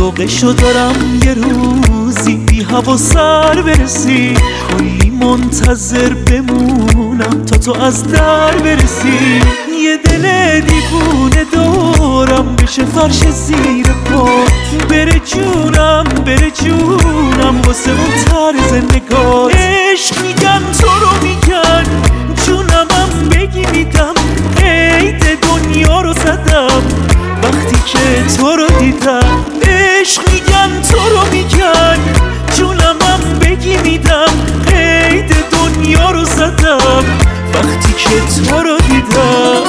شوقشو دارم یه روزی بی هوا سر برسی، کلی منتظر بمونم تا تو از در برسی. یه دل دیوونه دورم بشه فرش زیر پا، بره جونم بره جونم واسه اون طرز نگات. عشق میگن تو رو میگن جونمم بگی میدم، عید دنیا رو زدم وقتی که تو رو دیدم. عشق میگن تو رو میگن جونمم بگی میدم، عید دنیا رو زدم وقتی که تو رو دیدم.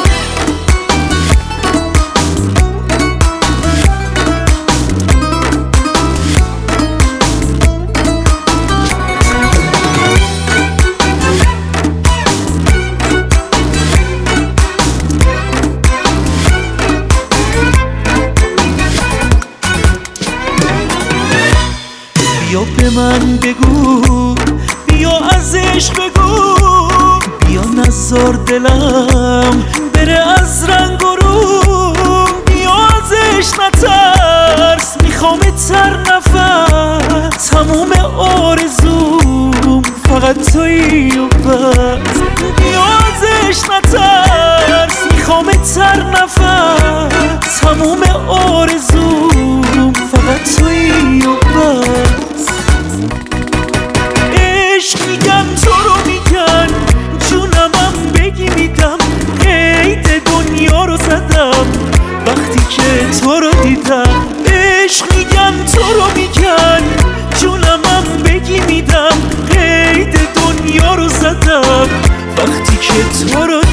بیا به من بگو، بیا از عشق بگو، بیا نذار دلم بره از رنگ و روم. بیا از عشق نترس، میخوام تر نفس، تموم آرزوم فقط تویی و بس. بیا از عشق نترس، میخوام تر نفس، تموم آرزوم فقط تویی و بس. عشق میگن تو رو میگن جونمم بگی میدم، عید دنیا رو زدم وقتی که تو رو دیدم. عشق میگن تو رو میگن جونمم بگی میدم، عید دنیا رو زدم وقتی که تو رو